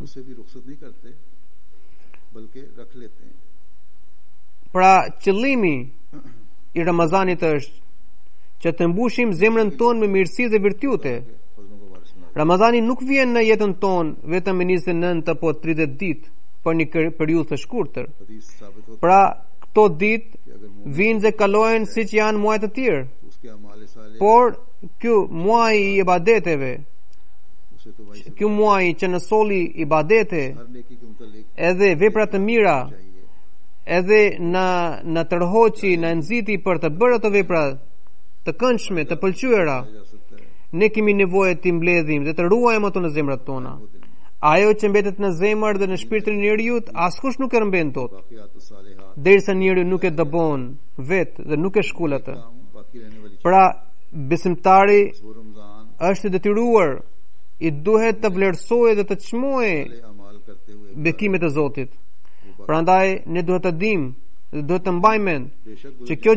Pra, qëllimi i Ramazanit është që të mbushim zemrën tonë me mirësi dhe virtute. Ramazani nuk vjen në jetën tonë vetëm me 29 apo 30 ditë për një periudhë të shkurtër. Pra, këto ditë vinë dhe kalojnë siç janë muajt të tjerë. Por ky muaj i ibadeteve, ky muaj që në soli ibadete, edhe vepra të mira, edhe na tërhoqi, na nxiti për të bërë ato vepra të këndshme, të pëlqyera, ne kemi nevojë të mbledhim dhe të ruajmë ato në zemrat tona. Ajo që mbetet në zemër dhe në shpirtin e njeriu, askush nuk e rëmben dot, derisa njeriu nuk e dëbon vetë dhe nuk e shkul atë. Pra, besimtari është i detyruar, i duhet të vlerësojë dhe të çmojë bekimet e Zotit. Prandaj ne duhet të dimë dhe duhet të mbajmë mend që kjo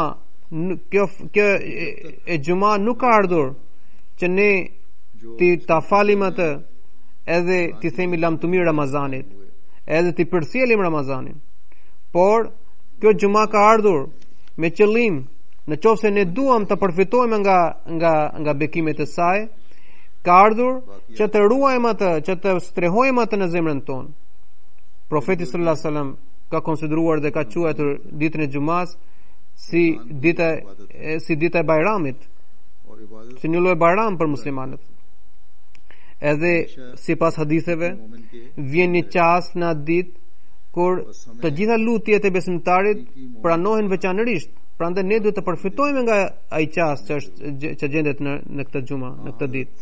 xhuma nuk ka ardhur që ne ta falim atë edhe ti themi lamtumir Ramazanit, edhe ti përcjellim Ramazanin. Por kjo xhuma ka ardhur me qëllim, në qoftë se ne duam të përfitojmë nga bekimet e saj, ka ardhur që të ruajmë atë, që të strehojmë atë në zemrën tonë. Profeti sallallahu alajhi wasallam ka konsideruar dhe ka quajtur ditën e xumas si dita e Bajramit, si një lloj Bajram për muslimanët. Edhe sipas haditheve vjen një çast në atë ditë kur të gjitha lutjet e besimtarit pranohen veçanërisht. Prandaj ne duhet të përfitojmë nga ai çast që gjendet në këtë xhuma, në këtë ditë.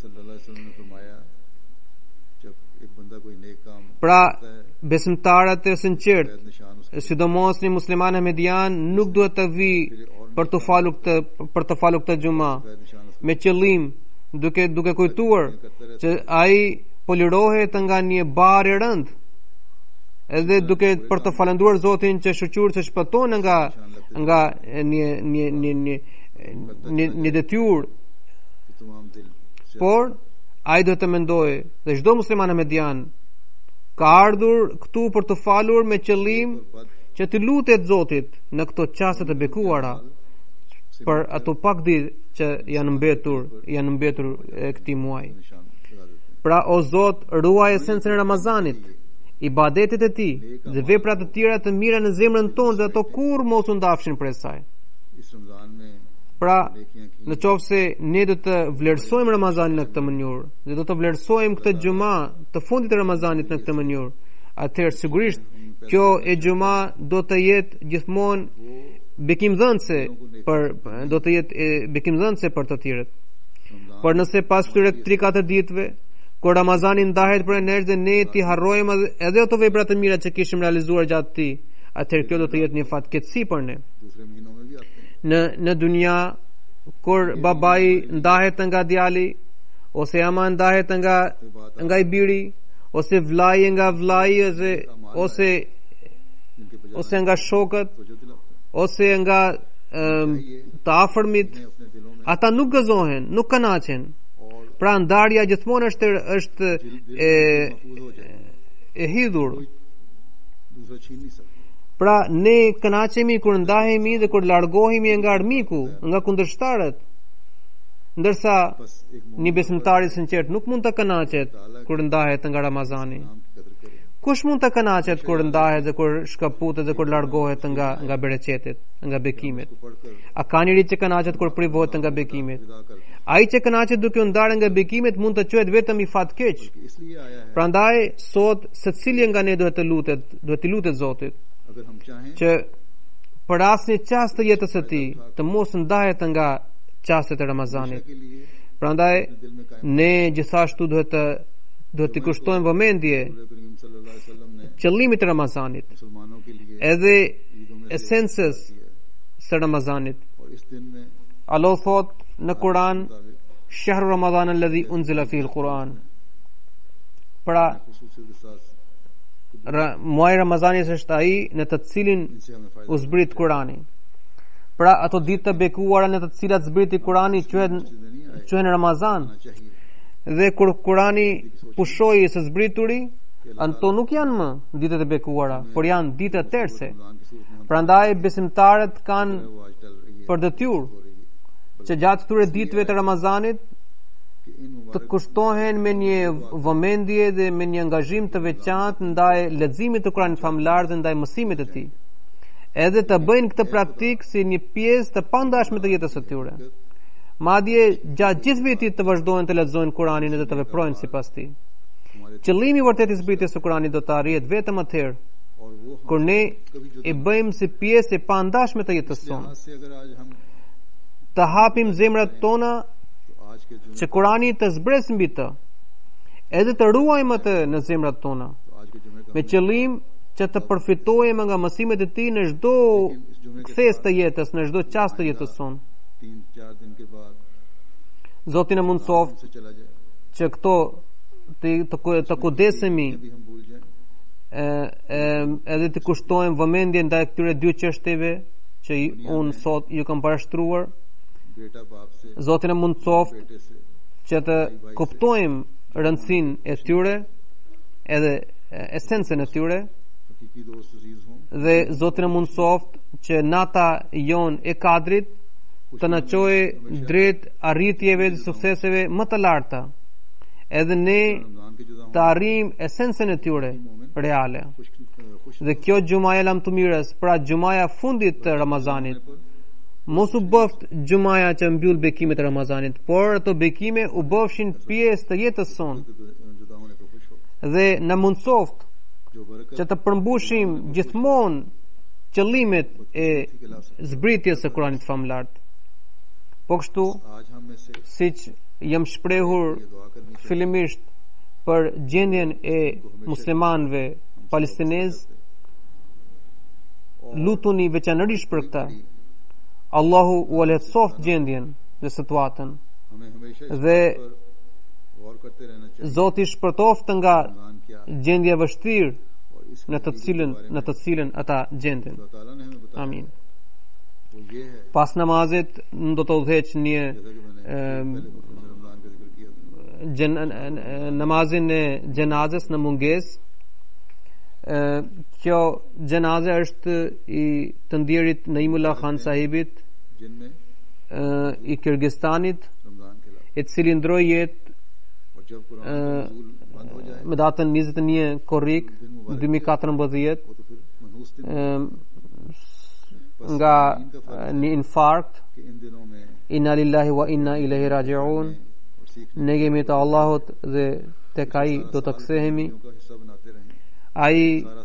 Pra, besimtarët e sinqert, sidomos një musliman ahmedian, nuk duhet të vi për të falur këtë xhuma me qëllim, duke kujtuar që ai po lirohet nga një bar i rënd, edhe duke për të falendruar Zotin që shoqëruar të shpëton nga një detyrë. Por ai do të mendojë, dhe çdo musliman ahmedian ka ardhur këtu për të falur me qëllim që të lutet Zotit në këto çaste të bekuara për ato pak ditë që janë mbetur këtij muaji. Pra, o Zot, ruaj esencën e Ramazanit, ibadetet e tij dhe veprat e tjera të mira në zemrën tonë, dhe ato kur mos u ndafshin prej saj. Pra, në qoftë se ne do të vlerësojmë Ramazanin në këtë mënyrë, dhe do të vlerësojmë këtë xhuma të fundit të Ramazanit në këtë mënyrë, atëherë sigurisht kjo e xhuma do të jetë gjithmonë bekimdhënëse për të tjerët. Por nëse pas këtyre 3-4 ditëve, kur Ramazani ndahet për ne dhe ne ti harrojmë edhe ato vepra të mira që kishim realizuar gjatë tij, atëherë kjo do të jetë një fatkeqësi për ne. Në dunja kur babai ndahet nga djali, ose ama ndahet nga i biri, ose vllai nga vllai, ose nga shokët, ose nga të afërmit, ata nuk gëzohen, nuk kënaqen. Pra ndarja gjithmonë është e hidhur. Pra ne kënaqemi kur ndahemi dhe kur largohemi nga armiku, nga kundërshtarët. Ndërsa një besimtar i sinqert nuk mund të kënaqet kur ndahet nga Ramazani. Kush mund të kënaqet kur ndahet dhe kur shkaputet dhe kur largohet nga bereqetet, nga bekimet? A ka njëri që kënaqet kur privohet nga bekimet? Ai që kënaqet duke u ndarë nga bekimet mund të quhet vetëm i fatkeq. Prandaj sot secili nga ne duhet të lutet Zotit që për asnjë çast të jetës së tij të mos ndahet nga çastet e Ramazanit. Prandaj ne gjithashtu duhet të kushtojmë vëmendje qëllimit të Ramazanit, edhe esencës së Ramazanit. Allah thot në Kur'an, shahru Ramadan alladhi unzila fihi al-Quran. Pra muaji Ramazanit është ai në të cilin u zbrit Kurani. Pra ato ditë të bekuara në të cilat zbriti Kurani quhen Ramazan. Dhe kur Kurani pushoi së zbrituri, anto nuk janë më ditët e bekuara, por janë ditë terse. Prandaj besimtarët kanë për detyrë që gjatë këtyre ditëve të Ramazanit të kushtohen me një vëmendje dhe me një angazhim të veçantë ndaj leximit të Kuranit famlar dhe ndaj mësimit të tij. Edhe të bëjnë këtë praktikë si një pjesë të pandashme të jetës së tyre. Madje gjatë gjithë vitit të vazhdojnë të lexojnë Kuranin dhe të veprojnë sipas tij. Qëllimi vërtet i zbritjes së Kuranit do të arrihet vetëm atëherë kur ne e bëjmë si pjesë e pandashme të jetës sonë. Të hapim zemrat tona që Kurani të zbresë mbi të, edhe të ruajmë atë në zemrat tona, me qëllim që të përfitojmë nga mësimet e tij në çdo kthes të jetës, në çdo çast të jetës sonë. Zoti na mundsoft që këto të kudesemi edhe të kushtojmë vëmendje ndaj këtyre dy çështjeve që unë sot ju kam parashtruar. Zoti na mundsoft që të kuptojmë rëndësinë e tyre, edhe esencën e tyre, dhe Zoti na mundsoft që nata jon e kadrit të na çojë drejt arritjeve dhe sukseseve më të larta, edhe ne të arrijmë esencën e tyre reale. Dhe kjo xhumaja lamtumirës, pra xhumaja fundit të Ramazanit, mos u bëft xhumaja që mbyll bekimet e Ramazanit, por ato bekime u bëfshin pjesë të jetës sonë. Dhe na mundsoft që të përmbushim gjithmonë qëllimet e zbritjes së Kuranit famlar. Po kështu, siç jam shprehur fillimisht për gjendjen e muslimanëve palestinez, lutuni veçanërisht për këtë. Allahu u lehtësoft gjendjen dhe situatën, dhe Zoti shpërtoft nga gjendja e vështirë në të cilën ata gjenden. Amin. Pas namazit do të udhëheq një namazin e gjenazës në mungesë. Kjo gjenaze është i të ndjerit Naimullah Khan sahibit i Kirgistanit, i cili ndroi jetë me datën 21 korrik 2014 nga një infarkt. Inna lillahi wa inna ilaihi raji'un. Ne jemi të Allahut dhe tek ai do të kthehemi. Ai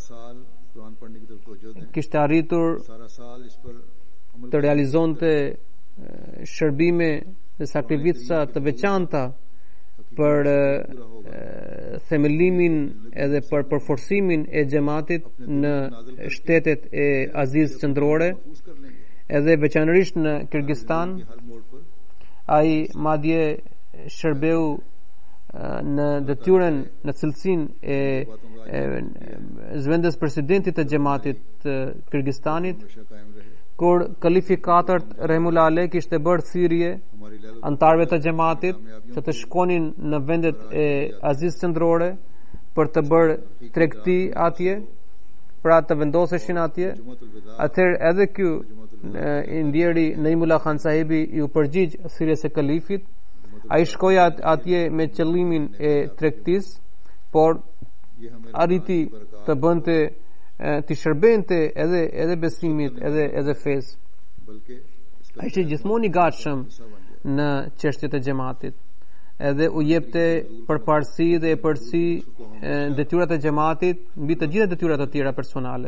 kishte arritur të realizonte shërbime dhe sakrifica të veçanta për themellimin edhe për përforcimin e xhamatit në shtetet e Azisë qendrore, edhe veçanërisht në Kirgistan. Ai madje shërbeu në detyrën, në cilësinë e zëvendës presidentit të xhamatit të Kirgistanit, kur kalifi 4 Rahimullah Alej kishte bërë thirrje antarëve të xhamatit që të shkonin në vendet e Azisë qendrore për të bërë tregti atje, pra të vendoseshin atje. Atëherë edhe ky i ndjeri Naimullah Khan sahibi ju përgjigj thirrjes së kalifit. Ai shkoi atje me qëllimin e tregtisë, por arriti të bënte të shërbente edhe besimit edhe fesë. Ai ishte gjithmonë i gatshëm në çështjet e xhamatit, edhe u jepte përparësi dhe e përsi detyrat e xhamatit mbi të gjitha detyrat e tjera personale.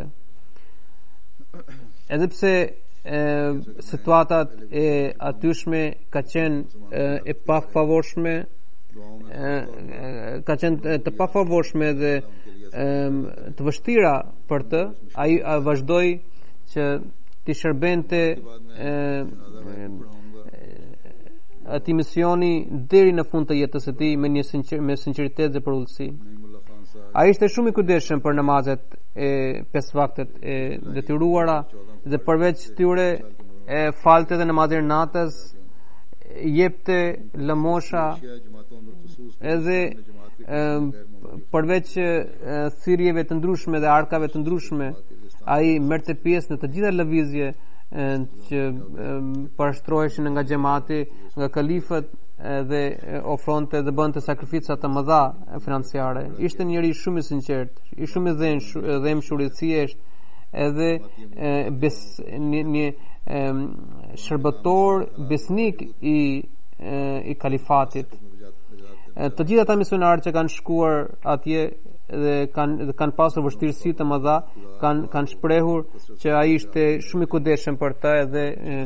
Edhe pse situatat e atyshme ka qenë e pafavorshme, ka qenë të pafavorshme dhe të vështira për të, ai vazhdoi që të shërbente atij misioni deri në fund të jetës së tij me sinqeritet dhe përullësi. Ai ishte shumë i kujdesshëm për namazet e 5 vaktet e detyruara dhe përveç tyre falte dhe namazin e natës, jepte lëmosha edhe përveç thirrjeve të ndryshme dhe arkave të ndryshme, ai merrte pjesë në të gjitha lëvizje që parashtroheshin nga xhamati, nga kalifët, dhe ofronte dhe bënte sakrifica të mëdha financiare. Ishte njëri shumë i sinqert, i shumë i dhëmshur, i thjesht, edhe një shërbëtor besnik i kalifatit. Të gjitha ata misionarët që kanë shkuar atje dhe kanë pasur vështirësi të mëdha, kanë shprehur që ai ishte shumë i kujdesshëm për ta, edhe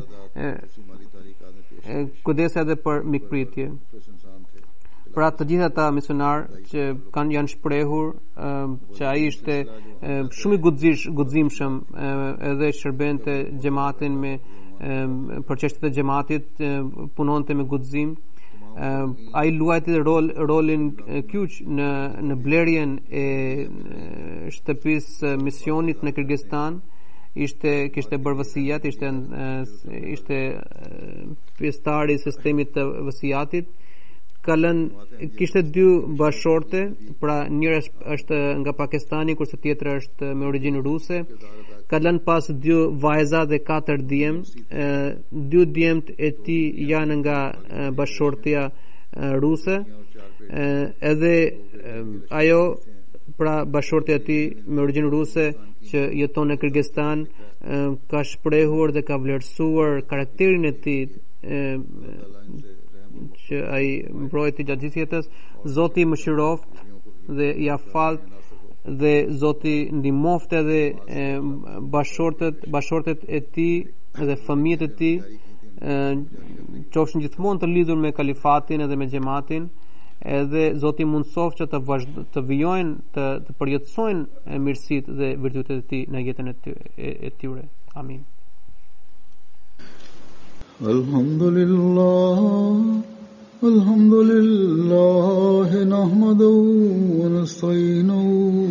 kujdese edhe për mikpritje. Pra të gjitha ata misionar që janë shprehur që ai ishte shumë i guximshëm, edhe shërbente xhamatin me për çështjet e xhamatit, punonte me guxim. Ai luajti rolin kyç në blerjen e shtëpisë misionit në Kirgistan. Kishte bërë vësijat, ishte pjesëtari i sistemit të vësijatit. Kishte 2 bashorte, pra njëra është nga Pakistani kurse tjetra është me origjinë ruse. Ka lënë pas 2 vajza dhe 4 djem. 2 djemt e tij janë nga bashortia ruse, edhe ajo, pra bashortja e tij me origjinë ruse që jeton në Kirgistan, ka shprehur dhe ka vlerësuar karakterin e tij që ai mbrojti gjatë gjithë jetës. Zoti mëshiroft dhe ia falt, dhe Zoti ndihmofte edhe bashortet e tij dhe fëmijët e tij qofshin gjithmonë të lidhur me kalifatin edhe me xhamatin, edhe Zoti mundsoft që të vijojnë të përjetësojnë mirësitë dhe virtytet e tij në jetën e tyre. Amin. Alhamdulillah nahmaduhu wa nasta'inuhu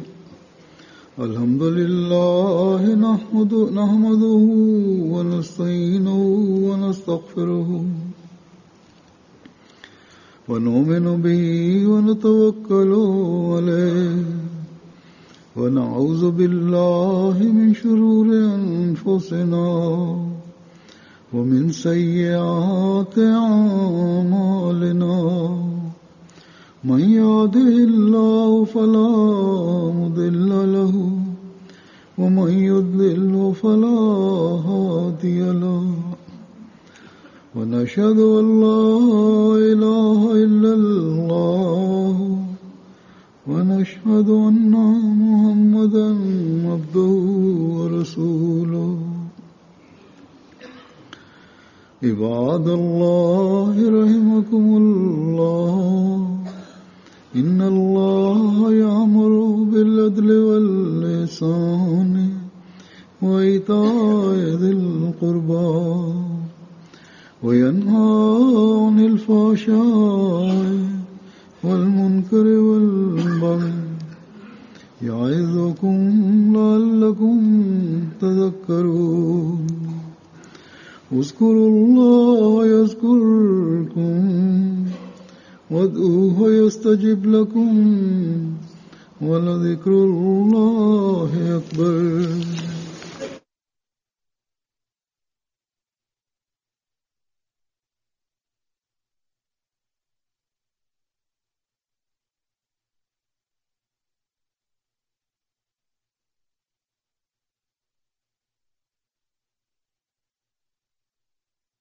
Alhamdulillah nahmaduhu wa nasta'inuhu wa nastaghfiruhu wa nu'minu bihi wa natawakkalu alayhi wa na'udhu billahi min shururi anfusina ومن سيئات أعمالنا من يهده الله فلا مضل له ومن يضلل فلا هادي له ونشهد أن لا إله إلا الله ونشهد أن محمدا عبده ورسوله عباد الله رحمكم الله إن الله يأمر بالعدل والإحسان وإيتاء ذي القربى وينهى عن الفحشاء والمنكر والبغي يعظكم لعلكم تذكرون اذكروا الله يذكركم وادعوه يستجب لكم ولذكر الله أكبر